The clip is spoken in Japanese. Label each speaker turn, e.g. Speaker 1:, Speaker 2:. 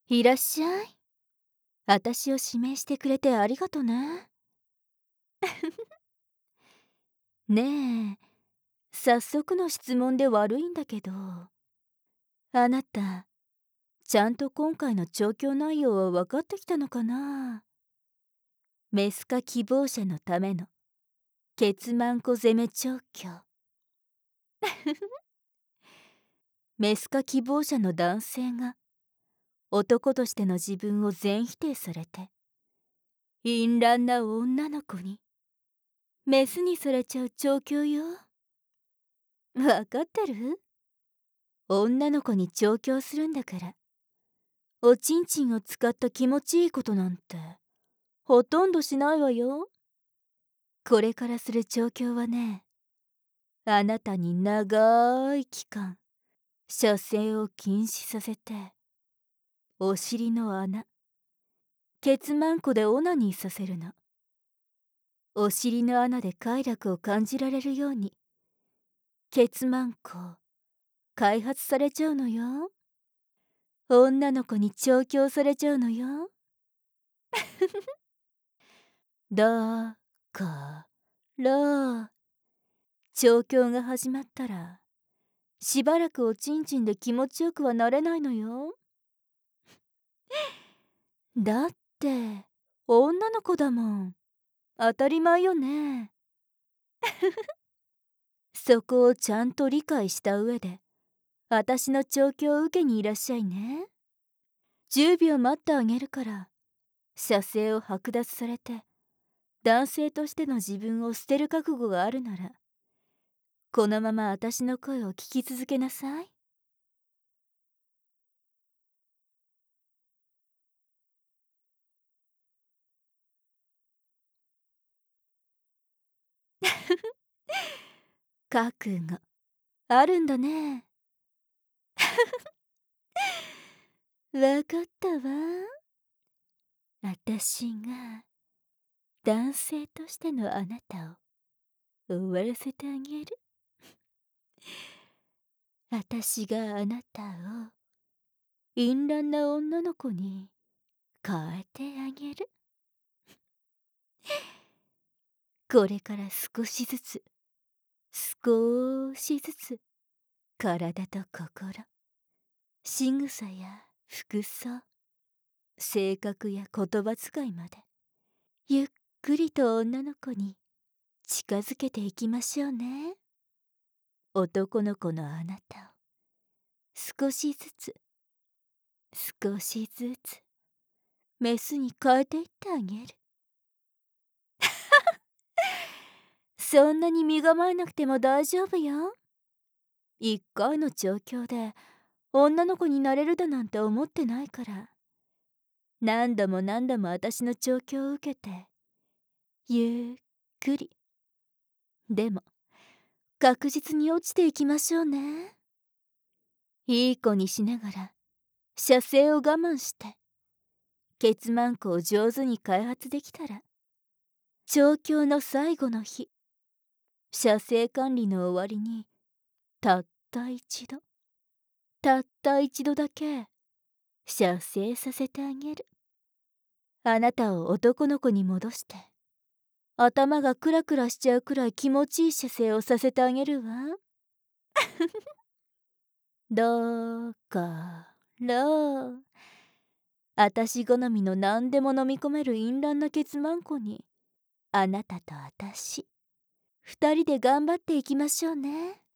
Speaker 1: いらっしゃい。私を指名してくれてありがとね。ねえ、早速の質問で悪いんだけど、あなた、ちゃんと今回の調教内容は分かってきたのかな？メス化希望者のためのケツマンコ攻め調教。メス化希望者の男性が男としての自分を全否定されて、淫乱な女の子にメスにされちゃう調教よ。分かってる？女の子に調教するんだから、おちんちんを使った気持ちいいことなんてほとんどしないわよ。これからする調教はね、あなたに長い期間射精を禁止させて、お尻の穴、ケツマンコでオナニーさせるの。お尻の穴で快楽を感じられるように、ケツマンコ開発されちゃうのよ。女の子に調教されちゃうのよ。だから調教が始まったら、しばらくおちんちんで気持ちよくはなれないのよ。だって女の子だもん。当たり前よね。そこをちゃんと理解した上で、私の調教を受けにいらっしゃいね。10秒待ってあげるから、射精を剥奪されて男性としての自分を捨てる覚悟があるなら、このまま私の声を聞き続けなさい。覚悟あるんだね。わかったわ。私が男性としてのあなたを終わらせてあげる。私があなたを淫乱な女の子に変えてあげる。これから少しずつ、少しずつ、体と心、仕草や服装、性格や言葉遣いまで、ゆっくりと女の子に近づけていきましょうね。男の子のあなたを少しずつ、少しずつ、メスに変えていってあげる。そんなに身構えなくても大丈夫よ。一回の調教で女の子になれるだなんて思ってないから。何度も何度も私の調教を受けて、ゆっくり、でも確実に落ちていきましょうね。いい子にしながら射精を我慢して、ケツマンコを上手に開発できたら、調教の最後の日、射精管理の終わりに、たった一度、たった一度だけ射精させてあげる。あなたを男の子に戻して、頭がクラクラしちゃうくらい気持ちいい射精をさせてあげるわ。だからあたし好みの何でも飲み込める淫乱なケツマンコに、あなたとあたし、二人で頑張っていきましょうね。